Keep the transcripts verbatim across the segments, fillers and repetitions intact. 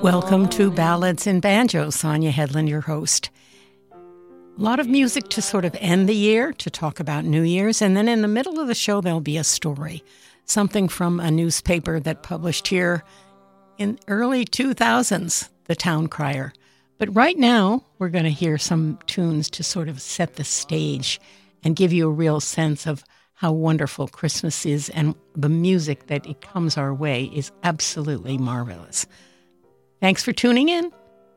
Welcome to Ballads and Banjos. Sonia Hedlund, your host. A lot of music to sort of end the year, to talk about New Year's, and then in the middle of the show there'll be a story, something from a newspaper that published here in early two thousands, The Town Crier. But right now, we're going to hear some tunes to sort of set the stage and give you a real sense of how wonderful Christmas is, and the music that it comes our way is absolutely marvelous. Thanks for tuning in.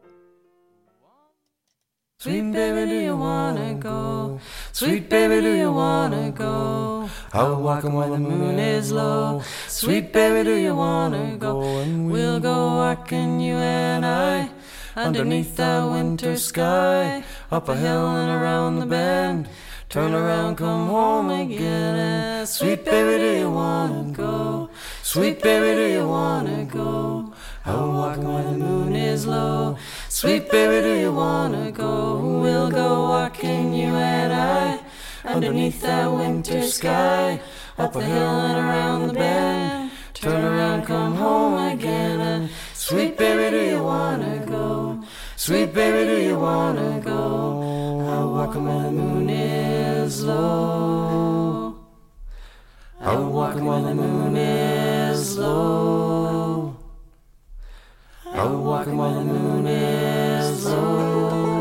Sweet baby, do you wanna go? Sweet baby, do you wanna go? Out walking while the moon is low. Sweet baby, do you wanna go? And we'll go walking, you and I, underneath the winter sky, up a hill and around the bend. Turn around, come home again. And sweet baby, do you wanna go? Sweet baby, do you wanna go? Out walking while the moon is low. Sweet baby, do you wanna go? We'll go walking, you and I, underneath that winter sky, up a hill and around the bend. Turn around, come home again. And sweet baby, do you wanna go? Sweet baby, do you wanna go? Out walking while the moon is low. Out walking while the moon is low. Out walking while the moon is low.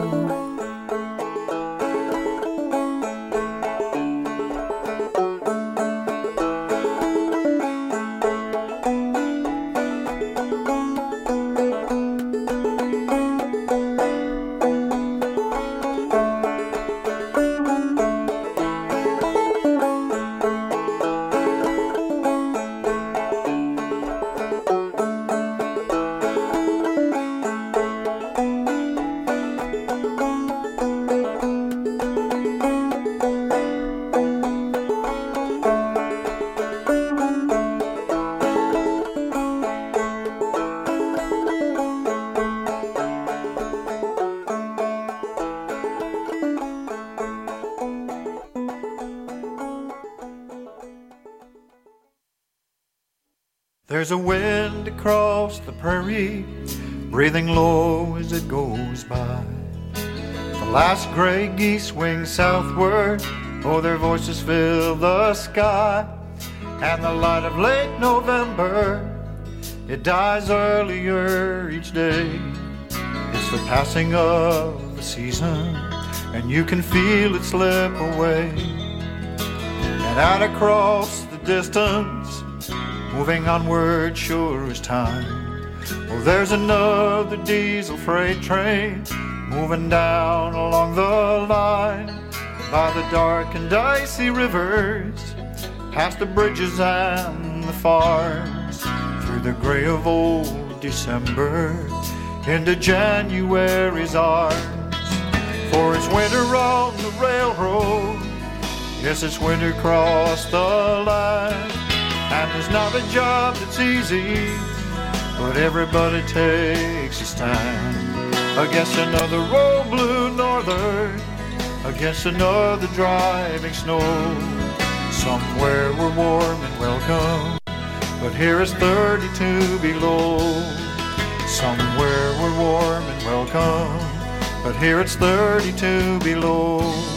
There's a wind across the prairie, breathing low as it goes by. The last gray geese wing southward, oh, their voices fill the sky. And the light of late November, it dies earlier each day. It's the passing of the season, and you can feel it slip away. And out across the distance, moving onward sure as time, well, there's another diesel freight train moving down along the line, by the dark and icy rivers, past the bridges and the farms, through the gray of old December, into January's arms. For it's winter on the railroad, yes, it's winter across the line. And there's not a job that's easy, but everybody takes his time. Against another old blue northern, against another driving snow. Somewhere we're warm and welcome, but here it's thirty-two below. Somewhere we're warm and welcome, but here it's thirty-two below.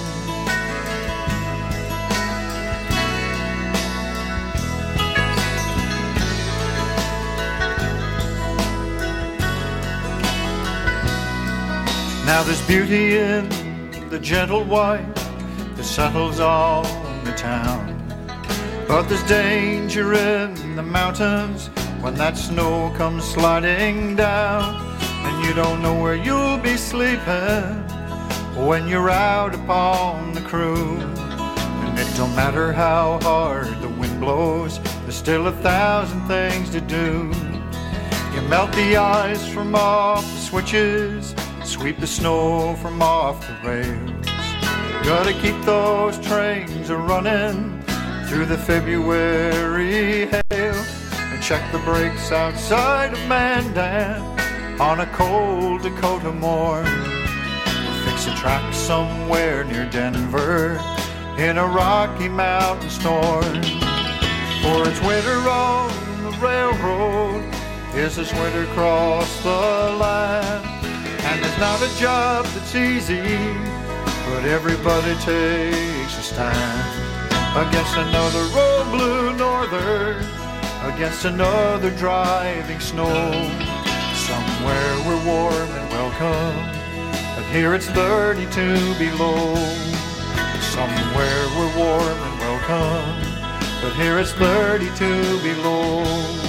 Now there's beauty in the gentle white that settles on the town, but there's danger in the mountains when that snow comes sliding down. And you don't know where you'll be sleeping when you're out upon the cruise. And it don't matter how hard the wind blows, there's still a thousand things to do. You melt the ice from off the switches, sweep the snow from off the rails. Gotta keep those trains a-running through the February hail, and check the brakes outside of Mandan on a cold Dakota morn. We'll fix a track somewhere near Denver in a Rocky Mountain storm. For it's winter on the railroad, yes, it's winter across the land. And there's not a job that's easy, but everybody takes a stand against another old blue norther, against another driving snow. Somewhere we're warm and welcome, but here it's thirty-two below. Somewhere we're warm and welcome, but here it's thirty-two below.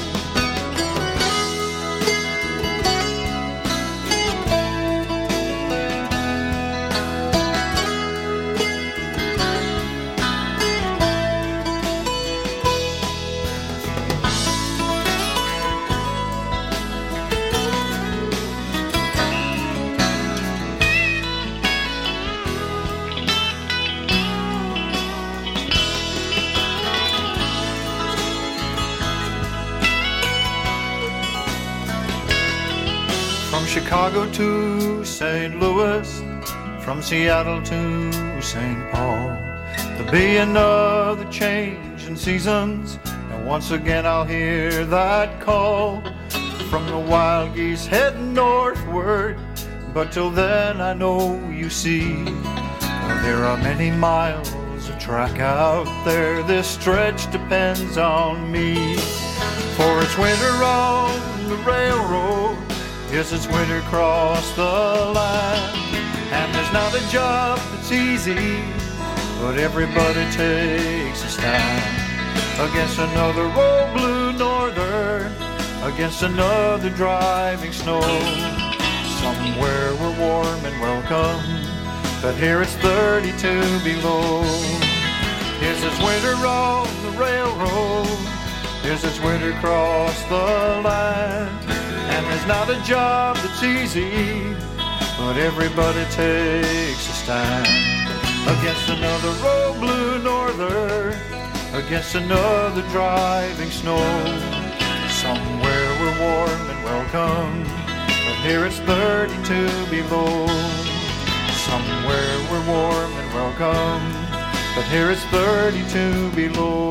Chicago to Saint Louis, from Seattle to Saint Paul. There'll be another change in seasons, and once again I'll hear that call from the wild geese heading northward. But till then I know, you see, there are many miles of track out there. This stretch depends on me, for it's winter on the railroad. Yes, it's winter across the line, and there's not a job that's easy, but everybody takes a stand against another old blue norther, against another driving snow. Somewhere we're warm and welcome, but here it's thirty-two below. Yes, it's winter on the railroad. Yes, it's winter across the line. And there's not a job that's easy, but everybody takes a stand against another old blue norther, against another driving snow. Somewhere we're warm and welcome, but here it's thirty-two below. Somewhere we're warm and welcome, but here it's thirty-two below.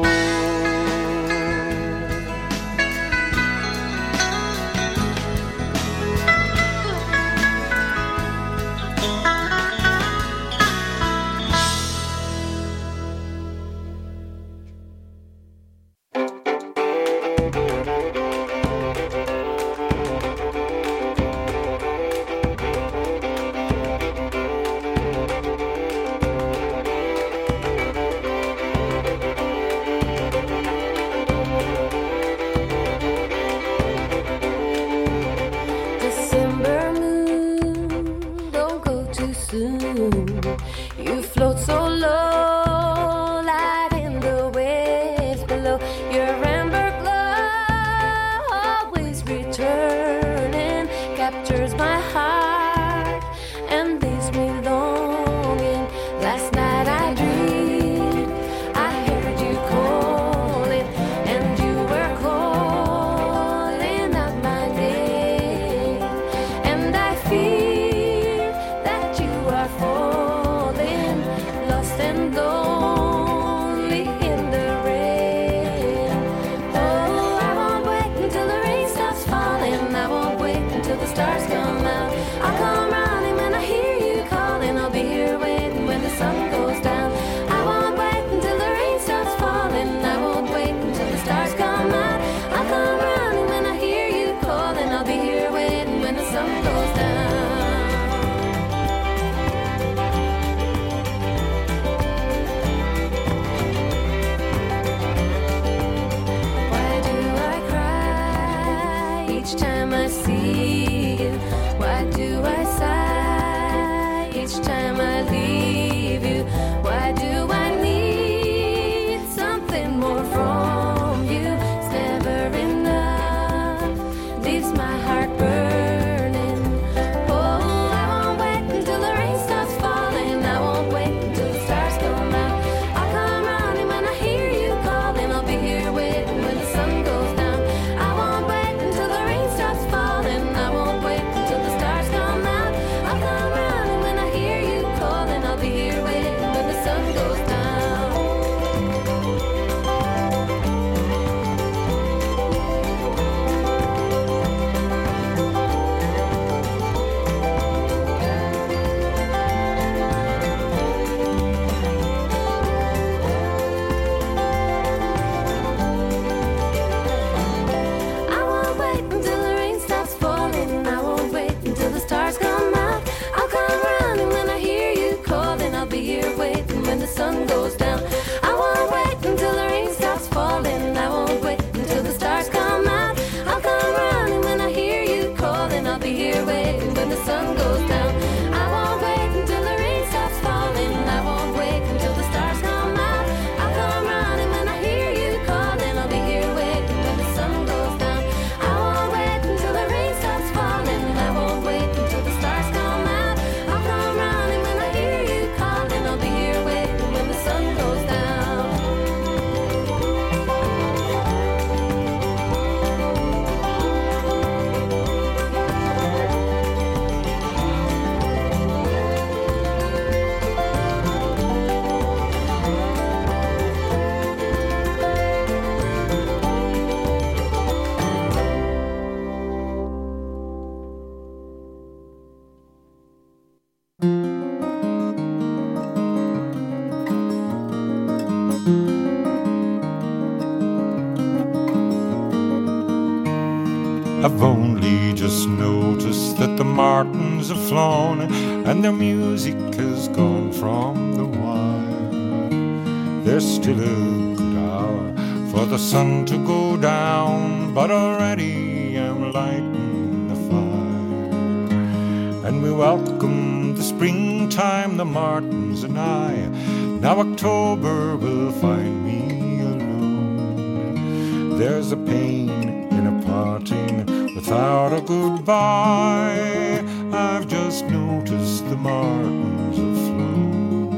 I've only just noticed that the martins have flown and their music has gone from the wire. There's still a good hour for the sun to go down, but already I'm lighting the fire. And we welcome the springtime, the martins and I. Now October will find me alone. There's a pain in a parting without a goodbye. I've just noticed the martins have flown.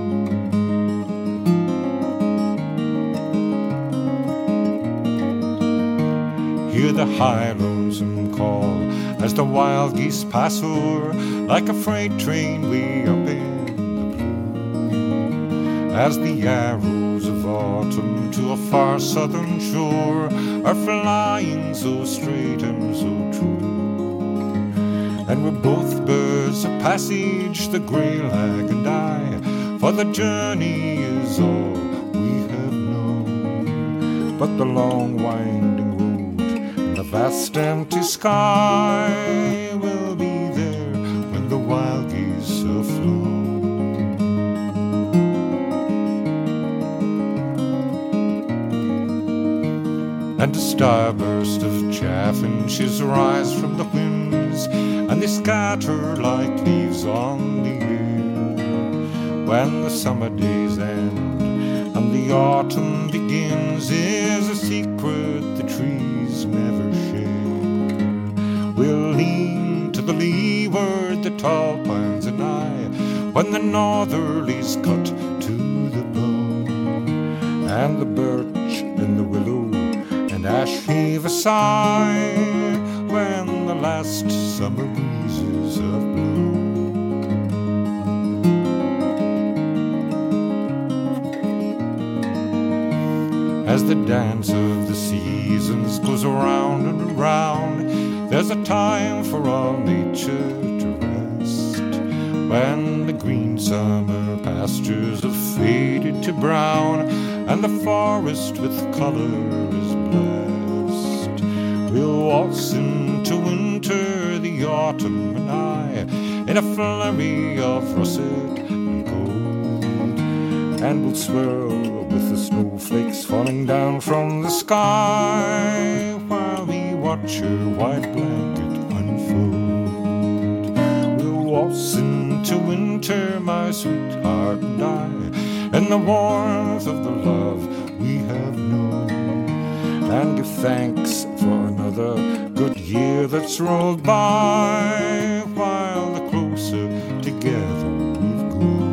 Hear the high lonesome call as the wild geese pass o'er, like a freight train way up in the blue. As the arrows of autumn to a far southern shore are flying so straight and so true. And we're both birds of passage, the grey lag and I, for the journey is all we have known. But the long winding road and the vast empty sky will be there when the wild geese have flown. And a starburst of chaff inches rise from the winds, and they scatter like leaves on the air. When the summer days end and the autumn begins, is a secret the trees never share. We'll lean to the leeward, the tall pines and I, when the northerlies cut to the bone, and the birch and the willow and ash heave a sigh when the last summer breezes have blown. As the dance of the seasons goes around and around, there's a time for all nature to rest, when the green summer pastures have faded to brown and the forest with color is blessed. We'll waltz into winter, the autumn and I, in a flurry of russet and gold, and we'll swirl with the snowflakes falling down from the sky while we watch her white blanket unfold. We'll waltz into winter, my sweetheart and I, in the warmth of the love we have known, and give thanks for another good year that's rolled by, while the closer together we've grown.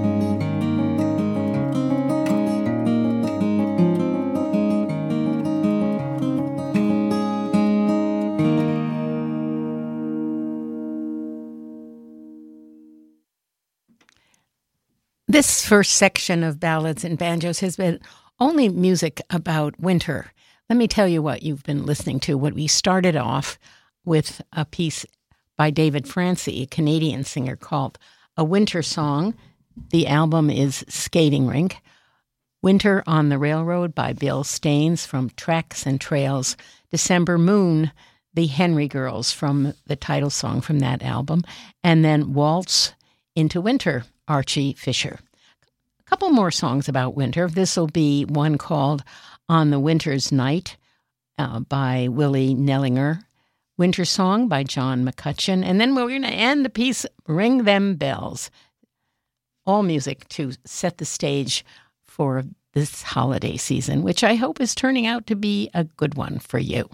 This first section of Ballads and Banjos has been only music about winter. Let me tell you what you've been listening to. What we started off with a piece by David Francie, a Canadian singer, called A Winter Song. The album is Skating Rink. Winter on the Railroad by Bill Staines from Tracks and Trails. December Moon, the Henry Girls from the title song from that album. And then Waltz into Winter, Archie Fisher. A couple more songs about winter. This will be one called On the Winter's Night uh, by Willie Nellinger. Winter Song by John McCutcheon. And then we're going to end the piece, Ring Them Bells. All music to set the stage for this holiday season, which I hope is turning out to be a good one for you.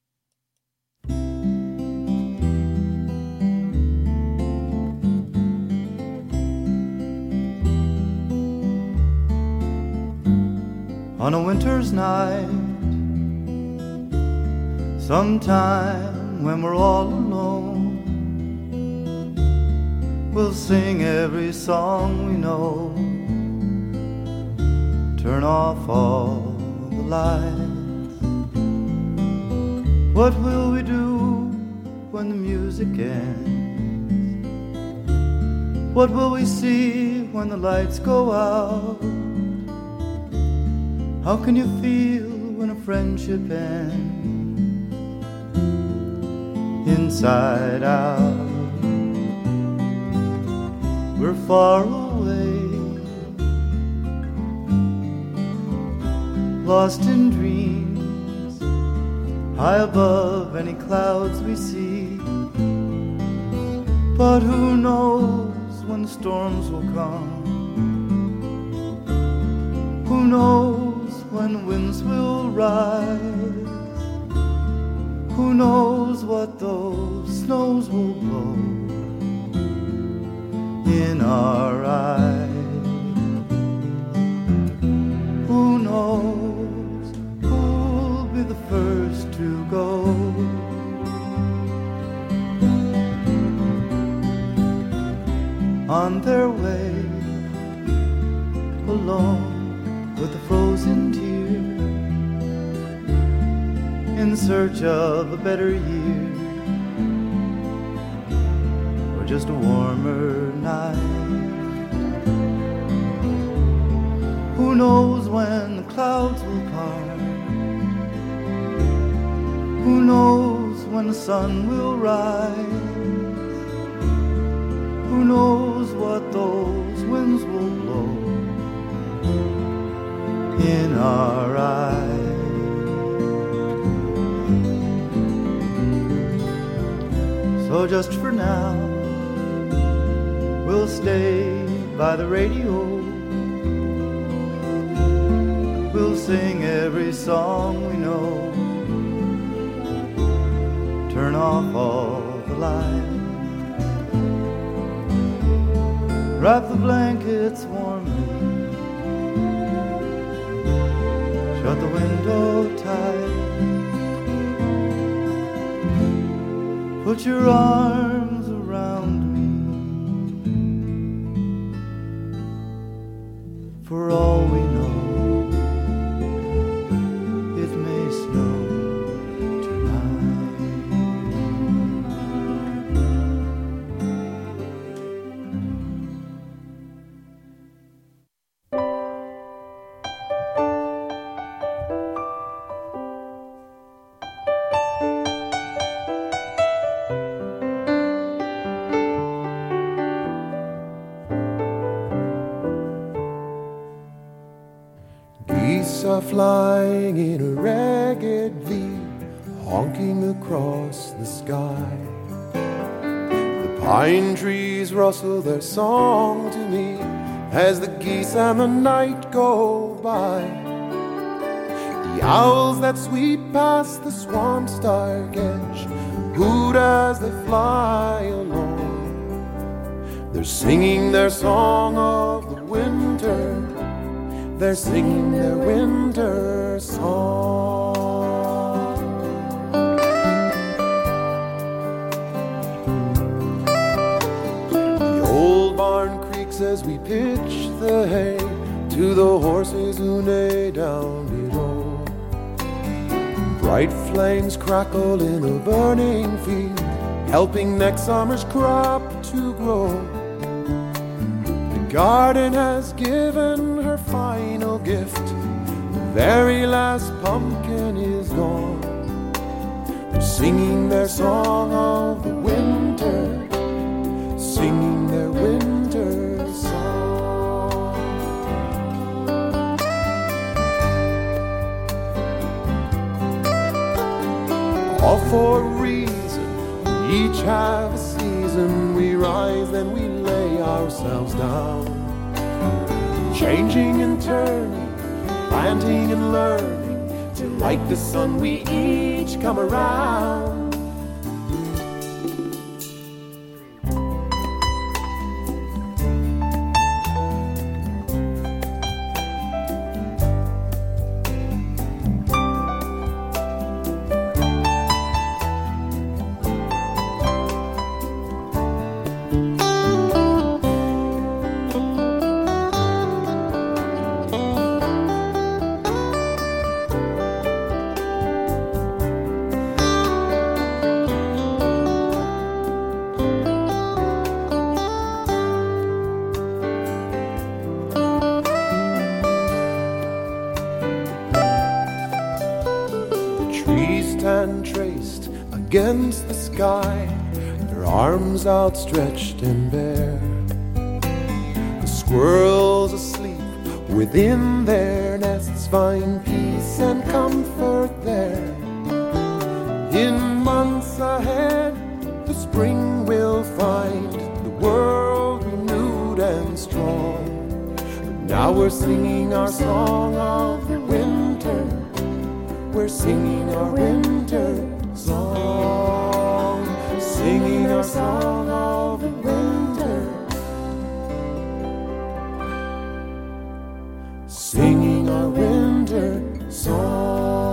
On a winter's night, sometime when we're all alone, we'll sing every song we know, turn off all the lights. What will we do when the music ends? What will we see when the lights go out? How can you feel when a friendship ends? inside out. We're far away, lost in dreams, high above any clouds we see. But who knows when storms will come? Who knows when winds will rise? Who knows what those snows will blow in our eyes? Who knows who'll be the first to go? On their way, alone with a frozen tear, in search of a better year, or just a warmer night. Who knows when the clouds will part? Who knows when the sun will rise? Who knows what those winds will blow in our eyes? So just for now, we'll stay by the radio. We'll sing every song we know, turn off all the lights, wrap the blankets warmly, shut the window tight, put your arms around me. For all we know, it may snow tonight. Geese are flying in a ragged V, honking across the sky. The pine trees rustle their song to me as the geese and the night go by. The owls that sweep past the swamp's dark edge hoot as they fly along. They're singing their song of the winter. They're singing their winter song. The old barn creaks as we pitch the hay to the horses who neigh down below. Bright flames crackle in a burning field, helping next summer's crop to grow. The garden has given her final gift. The very last pumpkin is gone. They're singing their song of the winter, singing their winter song. All for a reason, we each have a season. We rise, then we lay ourselves down, changing and turning, planting and learning, till like the sun we each come around. against the sky, their arms outstretched and bare. The squirrels asleep within their nests find peace and comfort there. In months ahead, the spring will find the world renewed and strong. Now we're singing our song of the winter. We're singing our winter song. Singing our song of the winter. Singing our winter song.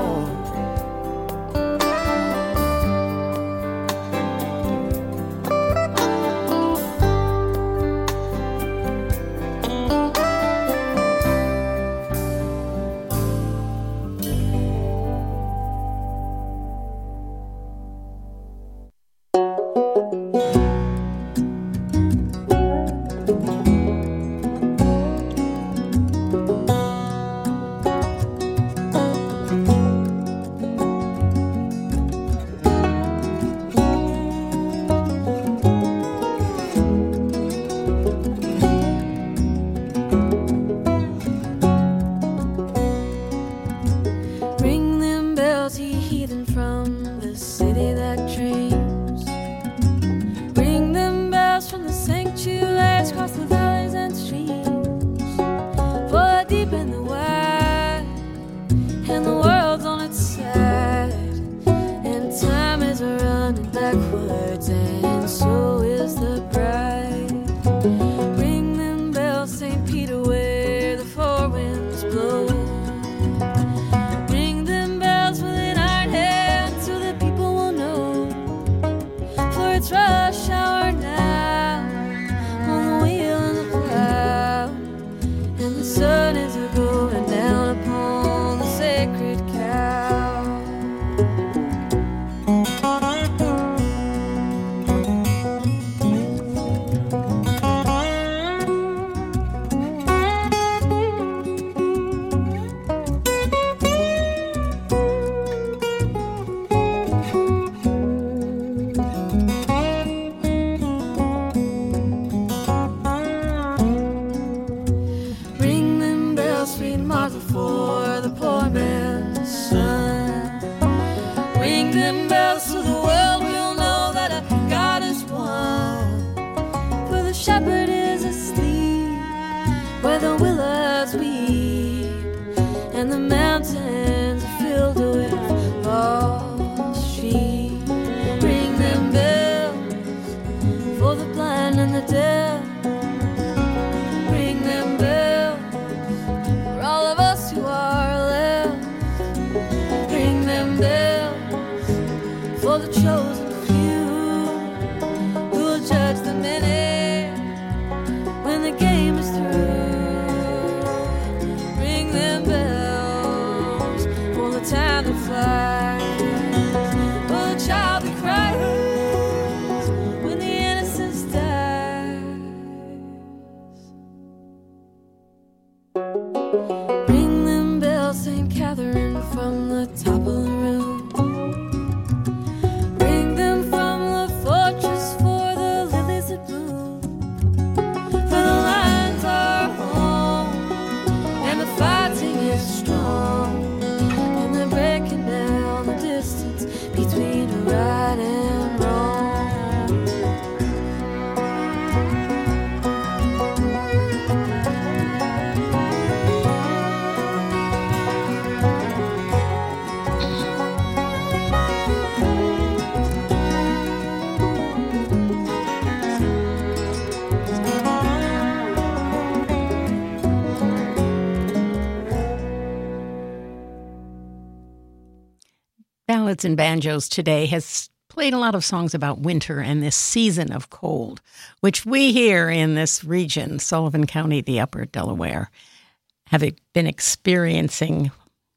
Ballads and Banjos today has played a lot of songs about winter and this season of cold, which we here in this region, Sullivan County, the upper Delaware, have been experiencing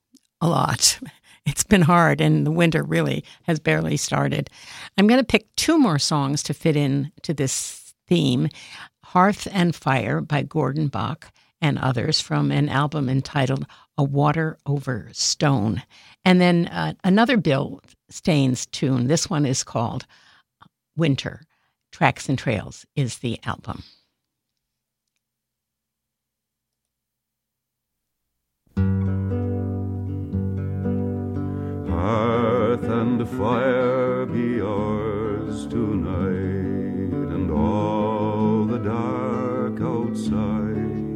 a lot. It's been hard, and the winter really has barely started. I'm going to pick two more songs to fit in to this theme, Hearth and Fire by Gordon Bok and others from an album entitled A Water Over Stone. And then uh, another Bill Staines tune. This one is called Winter. Tracks and Trails is the album. Earth and fire be yours tonight, and all the dark outside.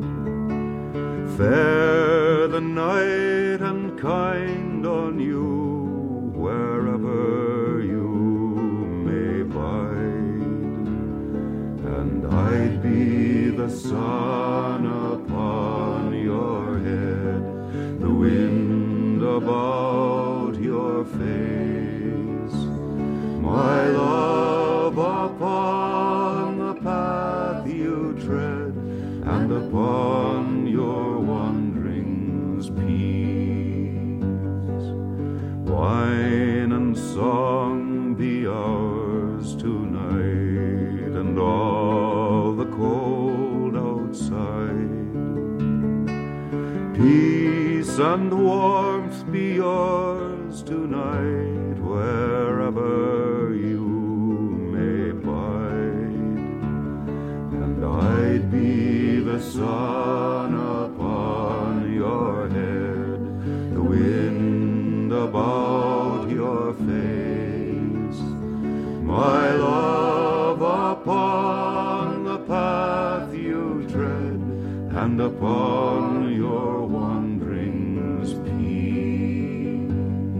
Fair the night and kind on you, wherever you may bide. And I'd be the sun upon your head, the wind about your face, my love upon the path you tread, and upon your wanderings peace. Wine and song be ours tonight, and all the cold outside. Peace and warmth be yours tonight, wherever you may bide. And I'd be the sun upon your head, the wind about your face, my love upon the path you tread, and upon your wanderings peace.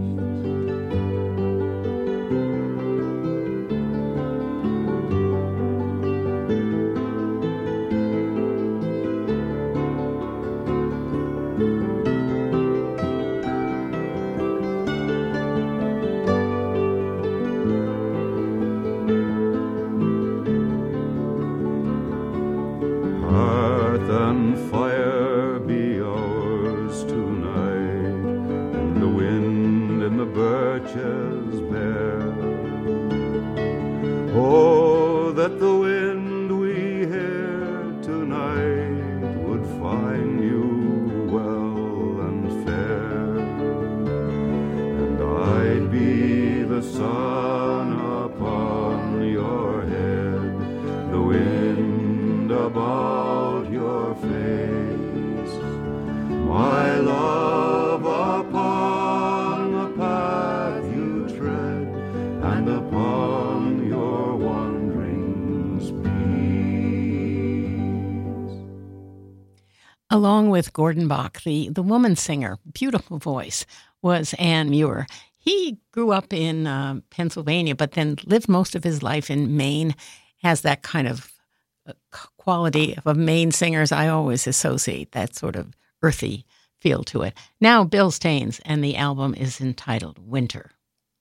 Earth and fire be yours tonight, and the wind in the birches bare. Oh, that the wind we hear tonight would find you well and fair. And I'd be the sun upon your head, the wind about your face, my love upon the path you tread, and upon your wanderings peace. Along with Gordon Bach, the, the woman singer, beautiful voice, was Ann Muir. He grew up in uh, Pennsylvania, but then lived most of his life in Maine, has that kind of quality of Maine singers. I always associate that sort of earthy feel to it. Now, Bill Staines, and the album is entitled Winter.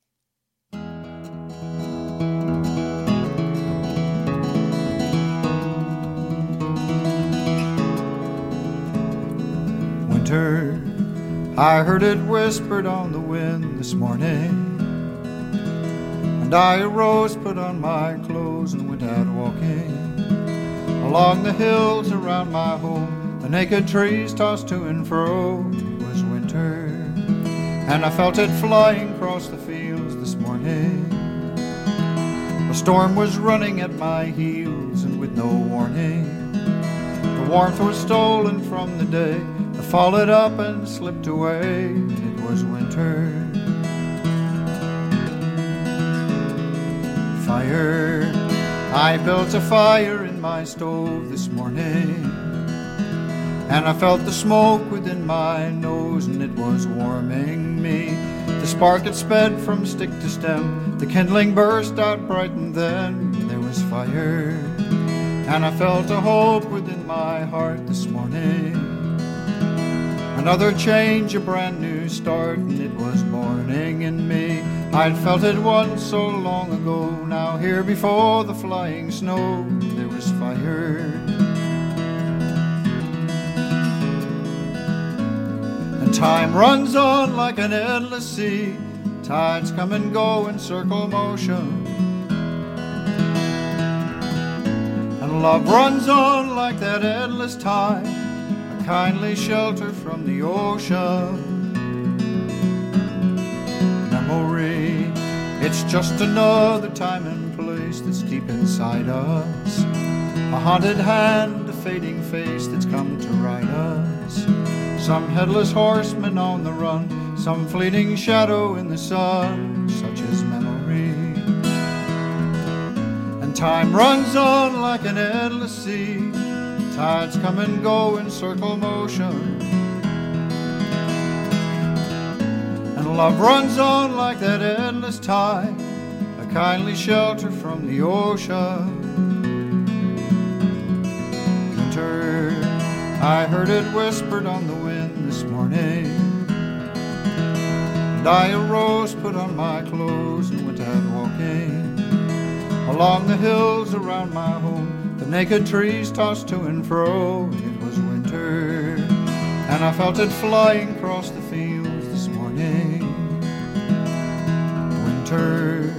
Winter, I heard it whispered on the wind this morning, and I arose, put on my clothes, and went out walking along the hills around my home. The naked trees tossed to and fro. It was winter, and I felt it flying across the fields this morning. A storm was running at my heels, and with no warning, the warmth was stolen from the day. I followed up and slipped away. It was winter. Fire, I built a fire in my stove this morning, and I felt the smoke within my nose, and it was warming me. The spark it sped from stick to stem, the kindling burst out bright, and then there was fire, and I felt a hope within my heart this morning. Another change, a brand new start, and it was morning in me. I'd felt it once so long ago. Now here before the flying snow, there was fire. And time runs on like an endless sea. Tides come and go in circle motion, and love runs on like that endless time. a kindly shelter from the ocean. Memory, it's just another time and place that's deep inside us. A haunted hand, a fading face that's come to ride us. Some headless horseman on the run, some fleeting shadow in the sun, such is memory. And time runs on like an endless sea. Tides come and go in circle motion. And love runs on like that endless tide, a kindly shelter from the ocean. Winter, I heard it whispered on the wind this morning. And I arose, put on my clothes, and went out walking along the hills around my home. The naked trees tossed to and fro. It was winter, and I felt it flying across the fields this morning. Winter.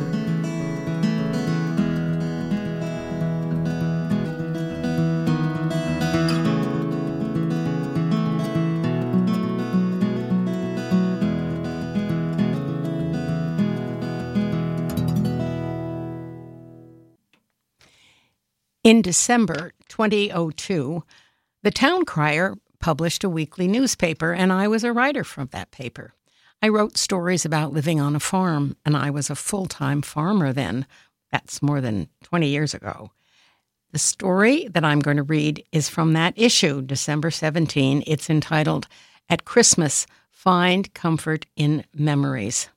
In December twenty oh two, the Town Crier published a weekly newspaper, and I was a writer from that paper. I wrote stories about living on a farm, and I was a full-time farmer then. That's more than twenty years ago. The story that I'm going to read is from that issue, December seventeenth. It's entitled, At Christmas, Find Comfort in Memories.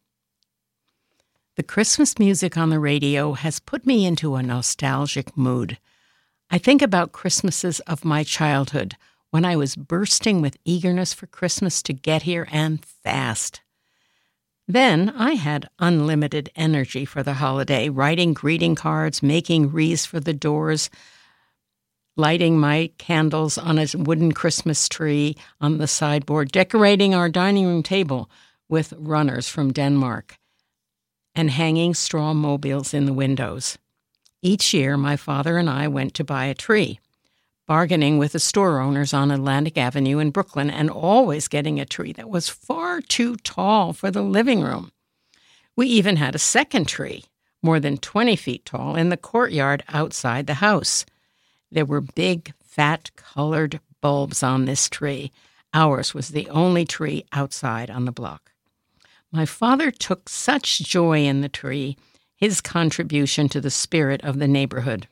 The Christmas music on the radio has put me into a nostalgic mood. I think about Christmases of my childhood, when I was bursting with eagerness for Christmas to get here and fast. Then I had unlimited energy for the holiday, writing greeting cards, making wreaths for the doors, lighting my candles on a wooden Christmas tree on the sideboard, decorating our dining room table with runners from Denmark, and hanging straw mobiles in the windows. Each year, my father and I went to buy a tree, bargaining with the store owners on Atlantic Avenue in Brooklyn, and always getting a tree that was far too tall for the living room. We even had a second tree, more than twenty feet tall, in the courtyard outside the house. There were big, fat, colored bulbs on this tree. Ours was the only tree outside on the block. My father took such joy in the tree, his contribution to the spirit of the neighborhood.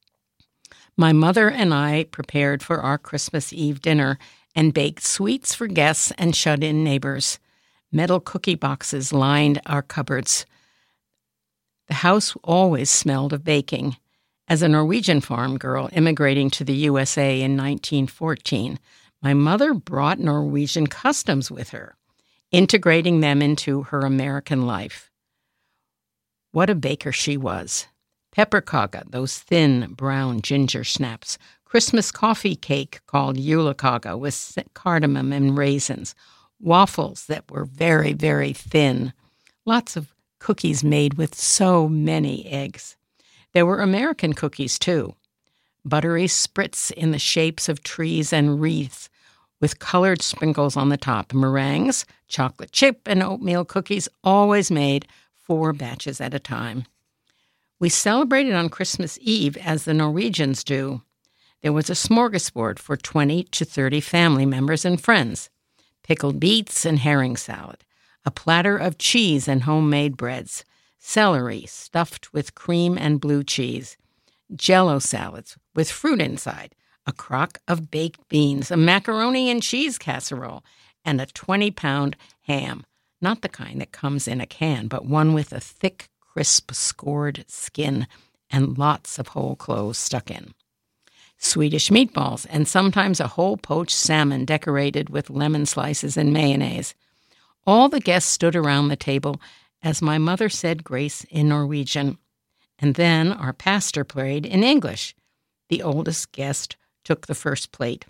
My mother and I prepared for our Christmas Eve dinner and baked sweets for guests and shut-in neighbors. Metal cookie boxes lined our cupboards. The house always smelled of baking. As a Norwegian farm girl immigrating to the U S A in nineteen fourteen, my mother brought Norwegian customs with her, integrating them into her American life. What a baker she was. Pepperkaka, those thin, brown ginger snaps. Christmas coffee cake called julekaka with cardamom and raisins. Waffles that were very, very thin. Lots of cookies made with so many eggs. There were American cookies, too. Buttery spritz in the shapes of trees and wreaths, with colored sprinkles on the top. Meringues, chocolate chip, and oatmeal cookies, always made four batches at a time. We celebrated on Christmas Eve as the Norwegians do. There was a smorgasbord for twenty to thirty family members and friends, pickled beets and herring salad, a platter of cheese and homemade breads, celery stuffed with cream and blue cheese, Jell-O salads with fruit inside, a crock of baked beans, a macaroni and cheese casserole, and a twenty-pound ham. Not the kind that comes in a can, but one with a thick, crisp, scored skin and lots of whole cloves stuck in. Swedish meatballs, and sometimes a whole poached salmon decorated with lemon slices and mayonnaise. All the guests stood around the table as my mother said grace in Norwegian, and then our pastor prayed in English. The oldest guest took the first plate.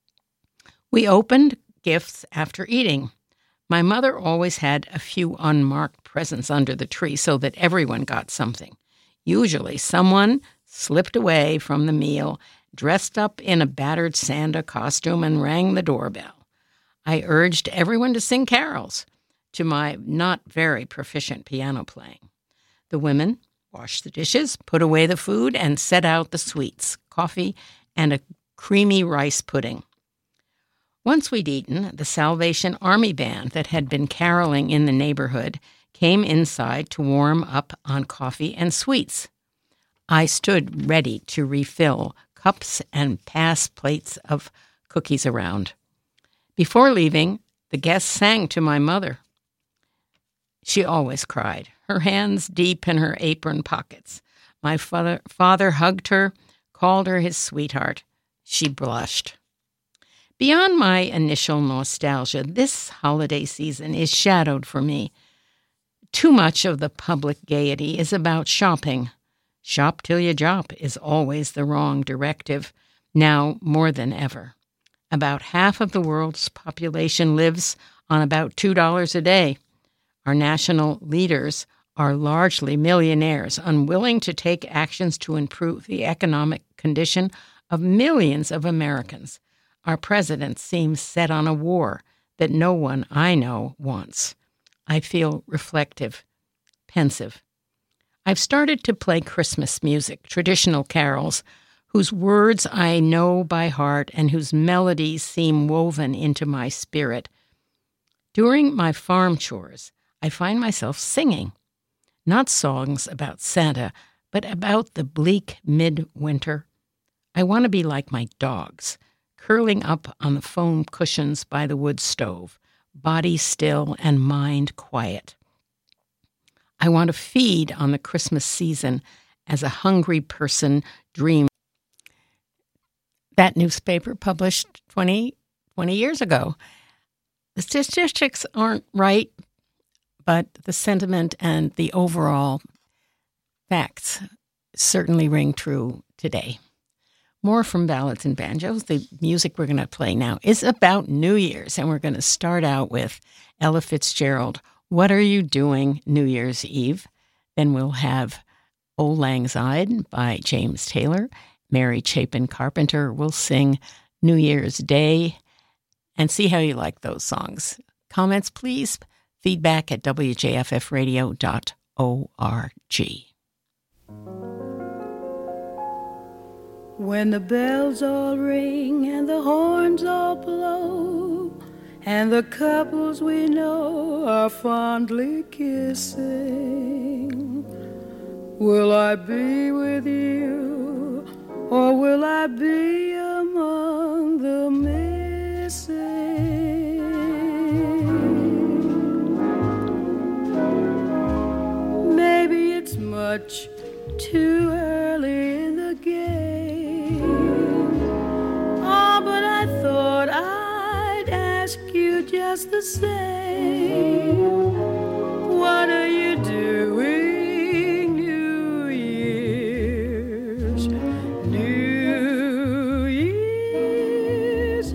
We opened gifts after eating. My mother always had a few unmarked presents under the tree so that everyone got something. Usually someone slipped away from the meal dressed up in a battered Santa costume, and rang the doorbell. I urged everyone to sing carols to my not very proficient piano playing. The women washed the dishes, put away the food, and set out the sweets, coffee, and a creamy rice pudding. Once we'd eaten, the Salvation Army band that had been caroling in the neighborhood came inside to warm up on coffee and sweets. I stood ready to refill cups and pass plates of cookies around. Before leaving, the guests sang to my mother. She always cried, her hands deep in her apron pockets. My father, father hugged her, called her his sweetheart. She blushed. Beyond my initial nostalgia, this holiday season is shadowed for me. Too much of the public gaiety is about shopping. Shop till you drop is always the wrong directive, now more than ever. About half of the world's population lives on about two dollars a day. Our national leaders are largely millionaires, unwilling to take actions to improve the economic condition of millions of Americans. Our president seems set on a war that no one I know wants. I feel reflective, pensive. I've started to play Christmas music, traditional carols, whose words I know by heart and whose melodies seem woven into my spirit. During my farm chores, I find myself singing, not songs about Santa, but about the bleak midwinter. I want to be like my dogs, curling up on the foam cushions by the wood stove, body still and mind quiet. I want to feed on the Christmas season as a hungry person dreams. That newspaper published twenty, twenty years ago. The statistics aren't right, but the sentiment and the overall facts certainly ring true today. More from Ballads and Banjos. The music we're going to play now is about New Year's, and we're going to start out with Ella Fitzgerald, What Are You Doing New Year's Eve? Then we'll have Auld Lang Syne by James Taylor. Mary Chapin Carpenter will sing New Year's Day, and see how you like those songs. Comments, please. Feedback at w j f f radio dot org. When the bells all ring and the horns all blow, and the couples we know are fondly kissing, will I be with you, or will I be among the missing? Maybe it's much too early in the game. Oh, but I thought I'd ask you just the same. What are you doing New Year's? New Year's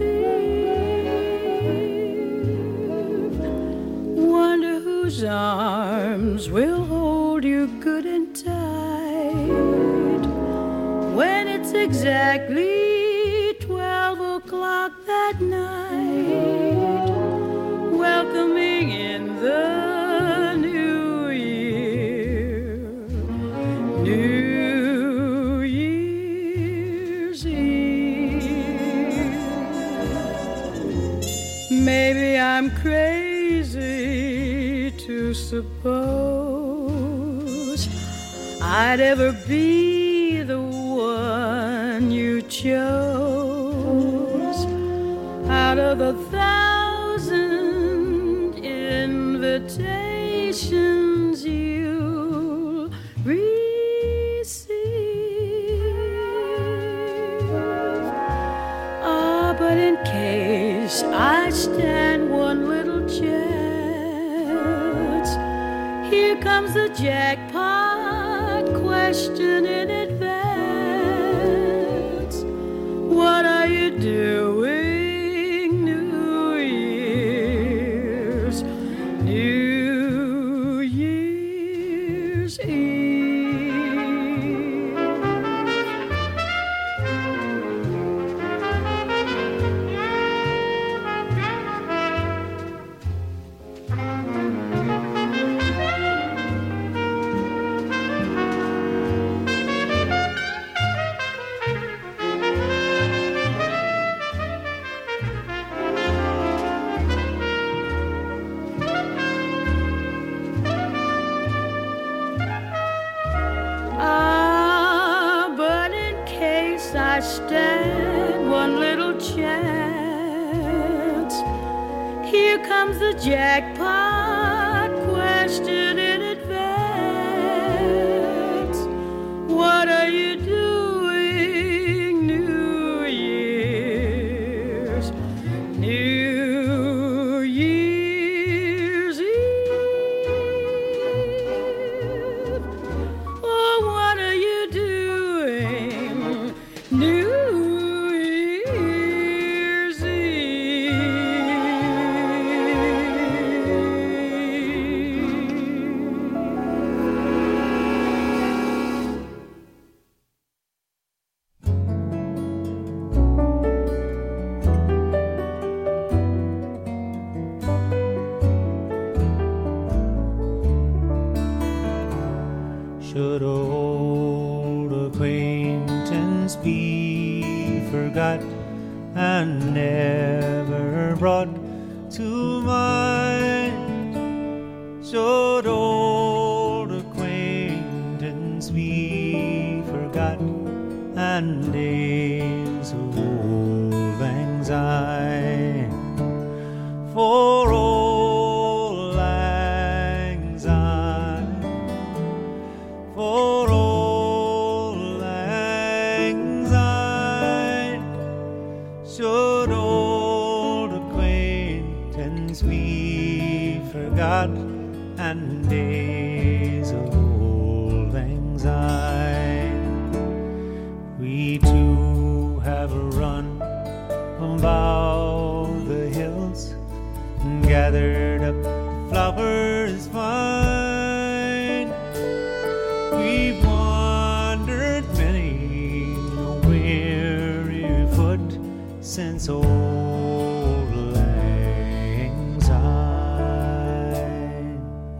Eve. Wonder whose arms will hold you good and tight when it's exactly twelve o'clock that night, welcoming in the new year, New Year's Eve. Maybe I'm crazy to suppose I'd ever be the one you chose out of the thousand invitations you'll receive. Ah, but in case I stand one little chance, here comes the jackpot question in advance. What are you doing New Year's, New Year's Eve? comes the jackpot question in advance. What are you doing New Year's? New Year's Eve. Oh, what are you doing New Should old acquaintance be forgot and never brought to mind? Should old acquaintance be forgot and days of old lang syne? For old lang syne, for old lang syne, should old acquaintance be forgot and days of old lang syne? We two have a run about the hills and gathered up flowers fine. We've wandered many a weary foot since old lang syne.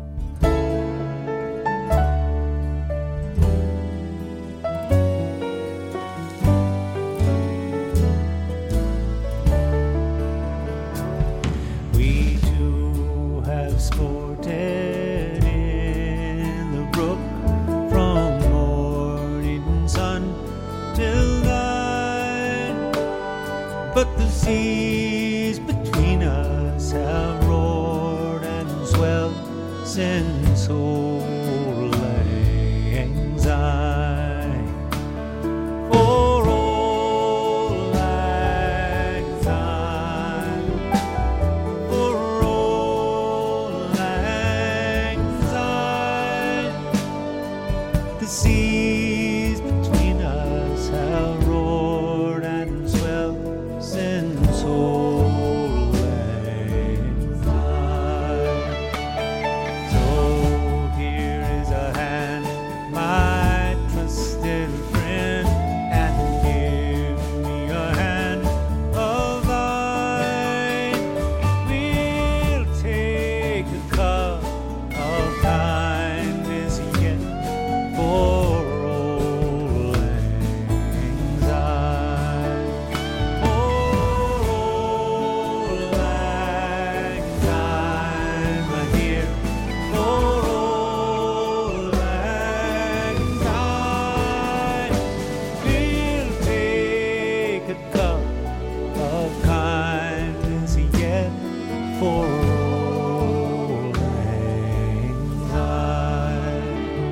We two have sported in the brook from morning sun till night, but the seas between us have roared and swelled since old lang syne. For old lang syne, for old lang syne, the seas between us have roared and swelled since old lang syne. So here is a hand, my trusted friend, and give me a hand of thine. We'll take a cup of kindness yet for old lang syne. For old lang syne, my dear. For old lang syne, we'll take a cup of kindness yet for old lang syne.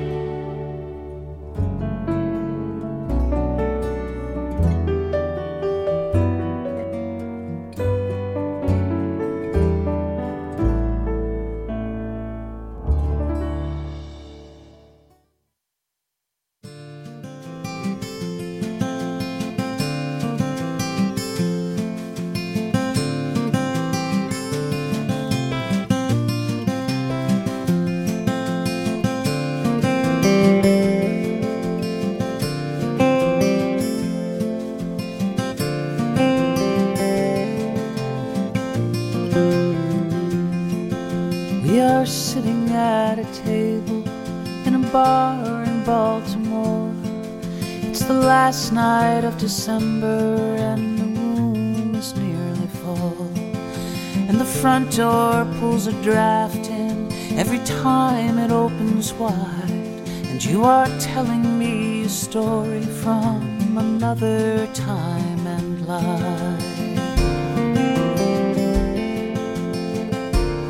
We are sitting at a table in a bar in Baltimore. It's the last night of December and the room is nearly full. And the front door pulls a draft in every time it opens wide. And you are telling me a story from another time and life.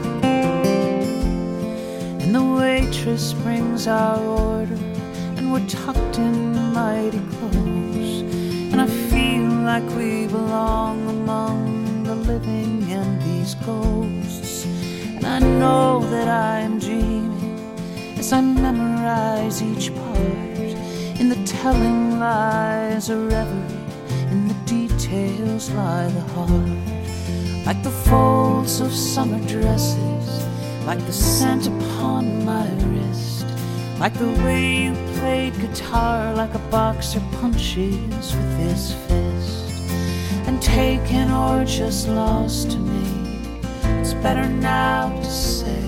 waitress brings our order, and we're tucked in mighty close, and I feel like we belong among the living and these ghosts. And I know that I am dreaming as I memorize each part. In the telling lies a reverie, in the details lie the heart. Like the folds of summer dresses, like the scent upon my wrist, like the way you played guitar, like a boxer punches with his fist. And taken or just lost to me, it's better now to say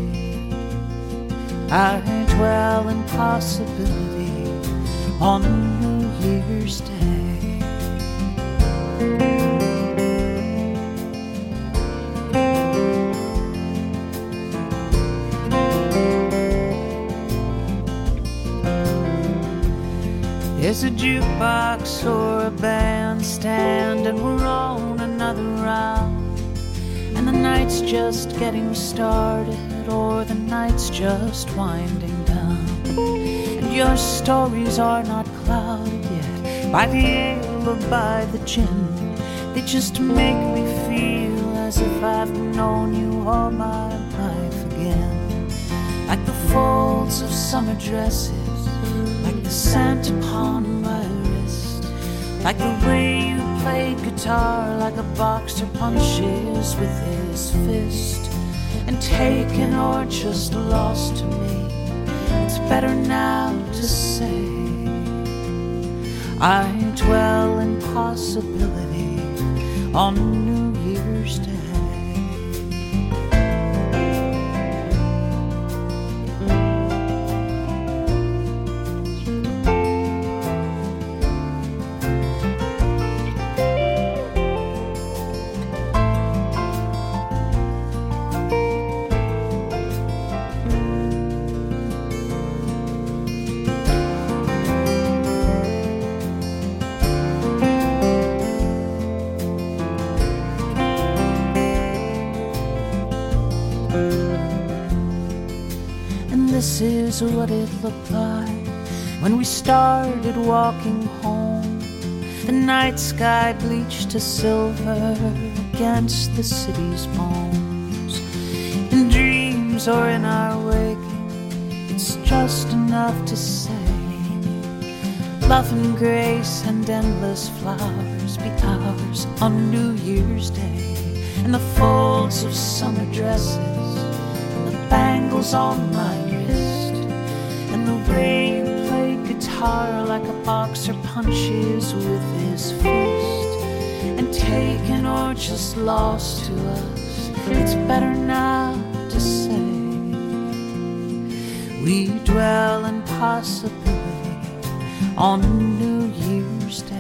I dwell in possibility on New Year's Day. There's a jukebox or a bandstand, and we're on another round, and the night's just getting started, or the night's just winding down. And your stories are not clouded yet by the ale or by the gin. They just make me feel as if I've known you all my life again. Like the folds of summer dresses, like the scent upon my wrist, like the way you played guitar, like a boxer punches with his fist. And taken or just lost to me, it's better now to say I dwell in possibility on New Year's Day. This is what it looked like when we started walking home. The night sky bleached to silver against the city's bones. In dreams or in our waking, it's just enough to say love and grace and endless flowers be ours on New Year's Day. And the folds of summer dresses and the bangles on my wrist, and the way you played guitar like a boxer punches with his fist. And taken or just lost to us, it's better now to say we dwell in possibility on New Year's Day.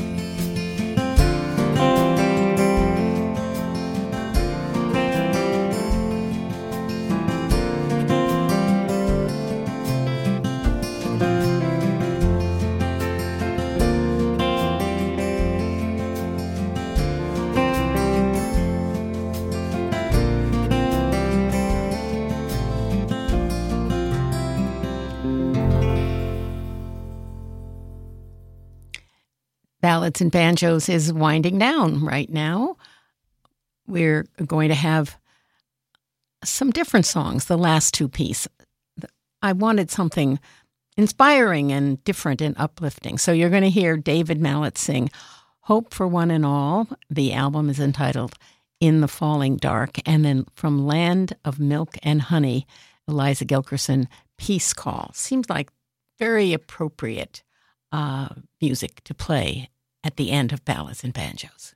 Ballads and Banjos is winding down right now. We're going to have some different songs, the last two pieces. I wanted something inspiring and different and uplifting. So you're going to hear David Mallet sing Hope for One and All. The album is entitled In the Falling Dark. And then from Land of Milk and Honey, Eliza Gilkerson, Peace Call. Seems like very appropriate uh, music to play at the end of Ballads and Banjos.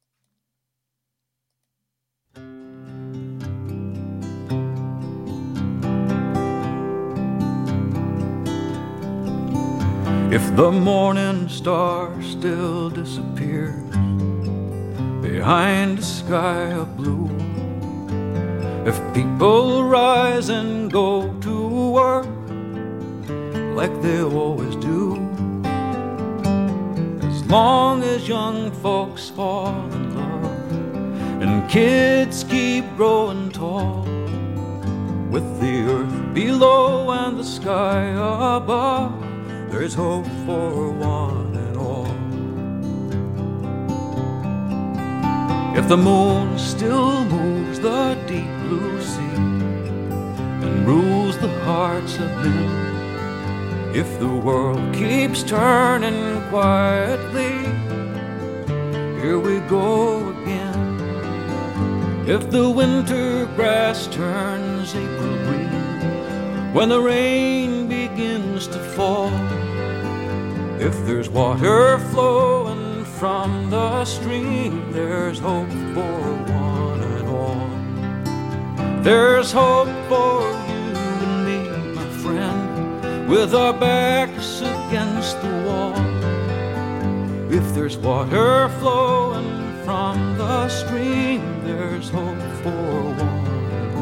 If the morning star still disappears behind a sky of blue, if people rise and go to work like they always do, as long as young folks fall in love and kids keep growing tall, with the earth below and the sky above, there's hope for one and all. If the moon still moves the deep blue sea and rules the hearts of men, if the world keeps turning quietly, here we go again. If the winter grass turns April green, when the rain begins to fall, if there's water flowing from the stream, there's hope for one and all. There's hope for you and me, my friend, with our backs against the wall. If there's water flowing from the stream, there's hope for one and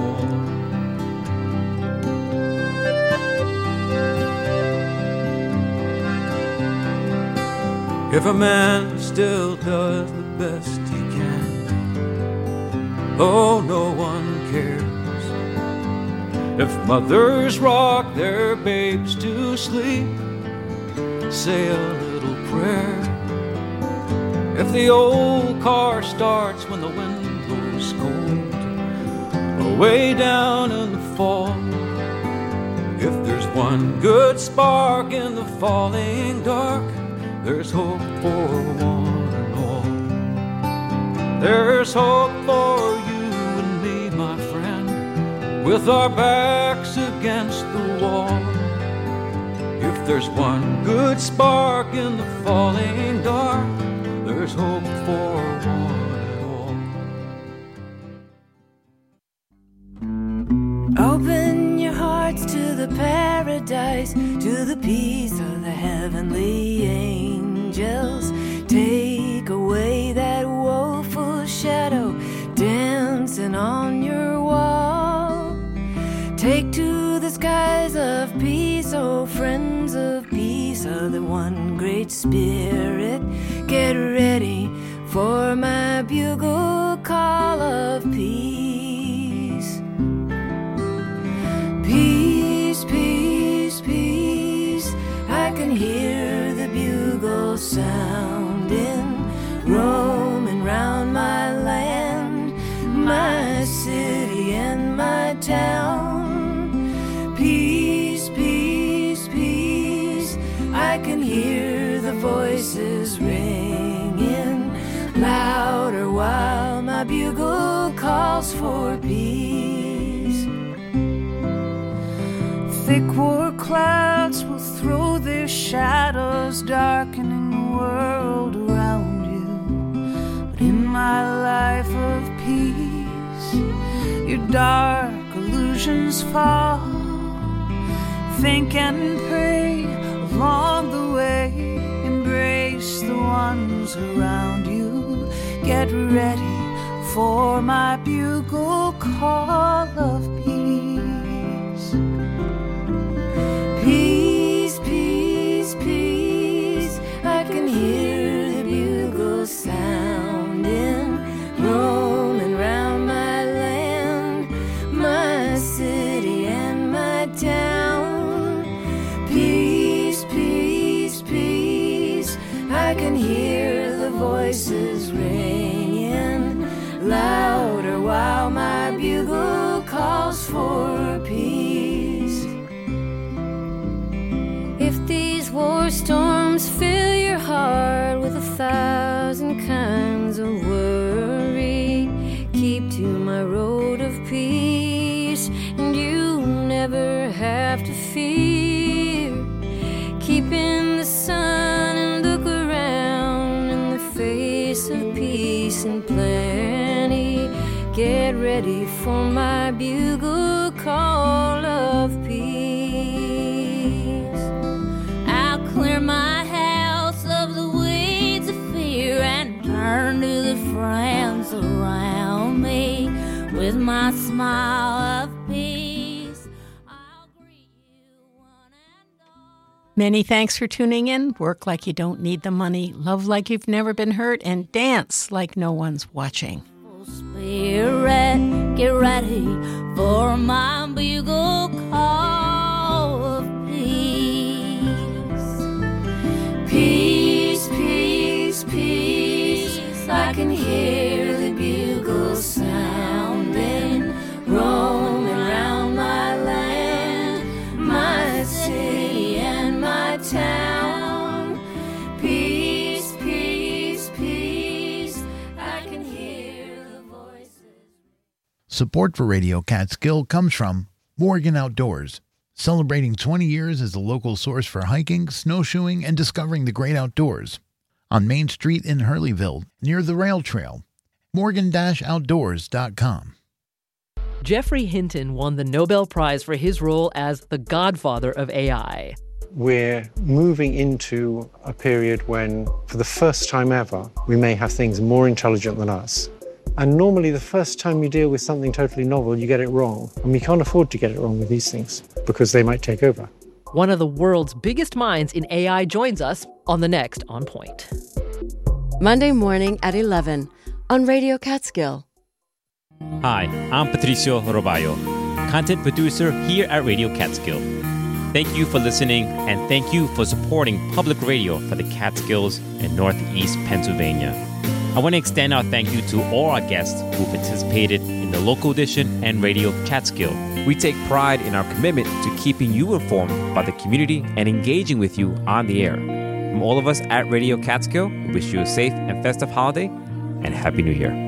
all. If a man still does the best he can, oh, no one cares. If mothers rock their babes to sleep, say a little prayer. If the old car starts when the wind blows cold, away down in the fall, if there's one good spark in the falling dark, there's hope for one and all. There's hope for you and me, my friend, with our backs against the wall. If there's one good spark in the falling dark, there's hope for one and all. Open your hearts to the paradise, to the peace of the heavenly angels. Take away that woeful shadow dancing on your wall. Take to the skies of peace, oh friends of peace, of the one great spirit. Get ready for my bugle call of peace. Peace, peace, peace, I can hear the bugle sounding, roaming round my land, my city and my town. Peace, peace, peace, I can hear the voices ringing louder while my bugle calls for peace. Thick war clouds will throw their shadows, darkening the world around you. But in my life of peace, your dark illusions fall. Think and pray along the way, embrace the ones around you. Get ready for my bugle call of peace. Peace, peace, peace, I can hear the bugle sounding, roaming round my land, my city and my town. Peace, peace, peace, I can hear the voices ringing louder while my bugle calls for peace. If these war storms fill your heart with a thousand kinds of worry, keep to my road of peace, and you never have to fear. Keep in the sun and look around in the face of peace and plenty. Get ready for my bugle call of peace. I'll clear my house of the weeds of fear and turn to the friends around me with my smile of peace. I'll greet you one and all. Many thanks for tuning in. Work like you don't need the money, love like you've never been hurt, and dance like no one's watching. Spirit, get ready for my bugle call of peace. Peace, peace, peace, I can hear the bugle sounding, roaming round my land, my city and my town. Peace, peace, peace, I can hear the voices. Support for Radio Catskill comes from Morgan Outdoors, celebrating twenty years as a local source for hiking, snowshoeing, and discovering the great outdoors. On Main Street in Hurleyville, near the rail trail. morgan dash outdoors dot com. Geoffrey Hinton won the Nobel Prize for his role as the godfather of A I. We're moving into a period when, for the first time ever, we may have things more intelligent than us. And normally the first time you deal with something totally novel, you get it wrong. And we can't afford to get it wrong with these things because they might take over. One of the world's biggest minds in A I joins us on the next On Point. Monday morning at eleven on Radio Catskill. Hi, I'm Patricio Roballo, content producer here at Radio Catskill. Thank you for listening, and thank you for supporting public radio for the Catskills and Northeast Pennsylvania. I want to extend our thank you to all our guests who participated in the local edition and Radio Catskill. We take pride in our commitment to keeping you informed about the community and engaging with you on the air. From all of us at Radio Catskill, we wish you a safe and festive holiday and Happy New Year.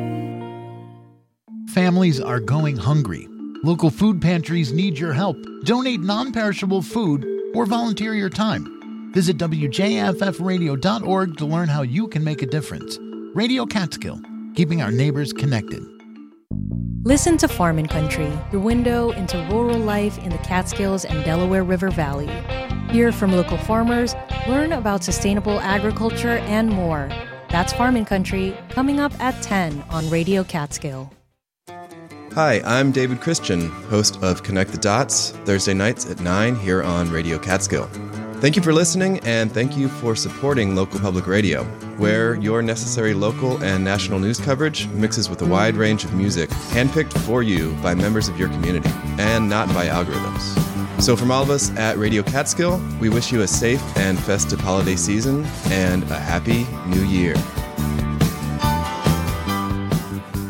Families are going hungry. Local food pantries need your help. Donate non-perishable food or volunteer your time. Visit W J F F radio dot org to learn how you can make a difference. Radio Catskill, keeping our neighbors connected. Listen to Farmin' Country, your window into rural life in the Catskills and Delaware River Valley. Hear from local farmers, learn about sustainable agriculture, and more. That's Farmin' Country, coming up at ten on Radio Catskill. Hi, I'm David Christian, host of Connect the Dots, Thursday nights at nine here on Radio Catskill. Thank you for listening, and thank you for supporting local public radio, where your necessary local and national news coverage mixes with a wide range of music handpicked for you by members of your community, and not by algorithms. So from all of us at Radio Catskill, we wish you a safe and festive holiday season and a happy new year.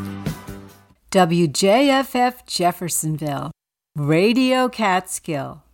W J F F Jeffersonville, Radio Catskill.